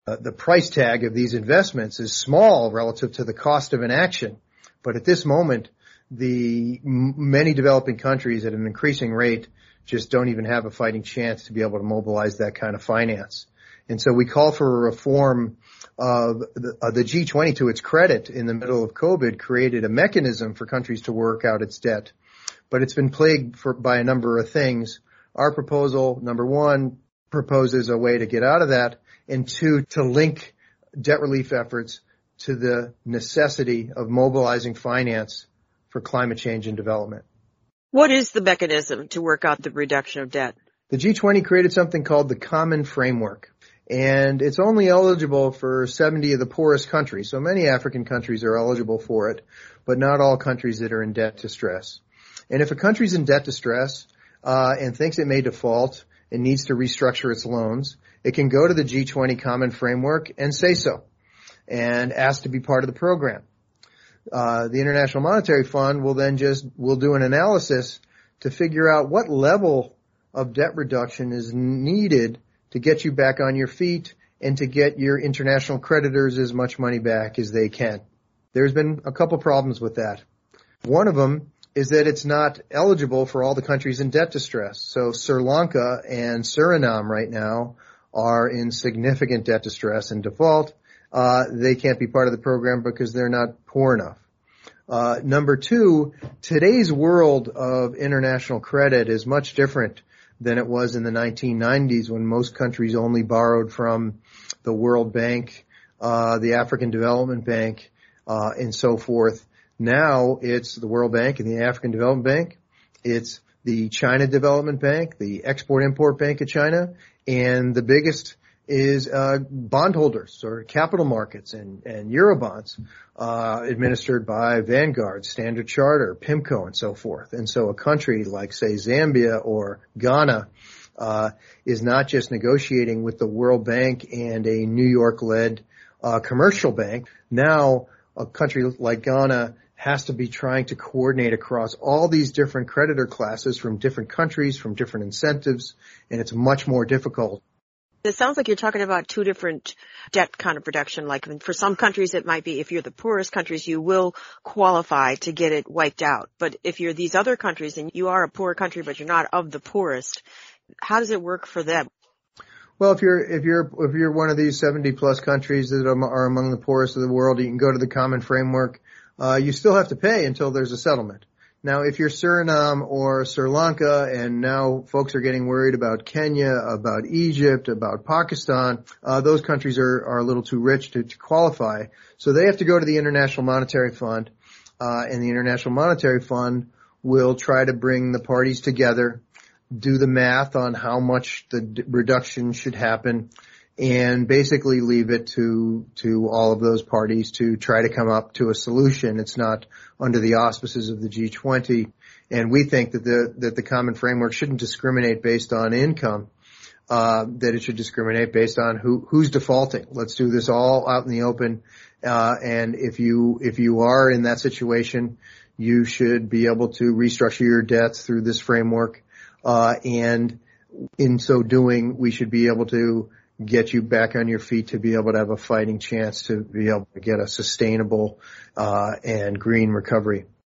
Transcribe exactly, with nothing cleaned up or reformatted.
Uh, the price tag of these investments is small relative to the cost of inaction. But at this moment, the m- many developing countries at an increasing rate just don't even have a fighting chance to be able to mobilize that kind of finance. And so we call for a reform of the, uh, the G twenty, to its credit, in the middle of COVID, created a mechanism for countries to work out its debt. But it's been plagued for, by a number of things. Our proposal, number one, proposes a way to get out of that, and two, to link debt relief efforts to the necessity of mobilizing finance for climate change and development. What is the mechanism to work out the reduction of debt? The G twenty created something called the Common Framework, and it's only eligible for seventy of the poorest countries. So many African countries are eligible for it, but not all countries that are in debt distress. And if a country's in debt distress uh, and thinks it may default and needs to restructure its loans, it can go to the G twenty Common Framework and say so, and ask to be part of the program. Uh, the International Monetary Fund will then just, will do an analysis to figure out what level of debt reduction is needed to get you back on your feet and to get your international creditors as much money back as they can. There's been a couple problems with that. One of them is that it's not eligible for all the countries in debt distress. So Sri Lanka and Suriname right now are in significant debt distress and default. Uh, they can't be part of the program because they're not poor enough. Uh, number two, today's world of international credit is much different than it was in the nineteen nineties, when most countries only borrowed from the World Bank, uh, the African Development Bank, uh, and so forth. Now it's the World Bank and the African Development Bank. It's the China Development Bank, the Export-Import Bank of China, and the biggest is uh bondholders or capital markets and, and Eurobonds uh administered by Vanguard, Standard Chartered, PIMCO, and so forth. And so a country like, say, Zambia or Ghana uh is not just negotiating with the World Bank and a New York-led uh commercial bank. Now a country like Ghana has to be trying to coordinate across all these different creditor classes from different countries, from different incentives, and it's much more difficult. It sounds like you're talking about two different debt kind of reduction. Like for some countries, it might be if you're the poorest countries, you will qualify to get it wiped out. But if you're these other countries and you are a poor country, but you're not of the poorest, how does it work for them? Well, if you're, if you're, if you're one of these seventy plus countries that are among the poorest of the world, you can go to the Common Framework. Uh, you still have to pay until there's a settlement. Now, if you're Suriname or Sri Lanka, and now folks are getting worried about Kenya, about Egypt, about Pakistan, uh, those countries are, are a little too rich to, to qualify. So they have to go to the International Monetary Fund, uh, and the International Monetary Fund will try to bring the parties together, do the math on how much the d- reduction should happen, and basically leave it to, to all of those parties to try to come up to a solution. It's not under the auspices of the G twenty. And we think that the, that the Common Framework shouldn't discriminate based on income, uh, that it should discriminate based on who, who's defaulting. Let's do this all out in the open. Uh, and if you, if you are in that situation, you should be able to restructure your debts through this framework. Uh, and in so doing, we should be able to get you back on your feet to be able to have a fighting chance to be able to get a sustainable uh and green recovery.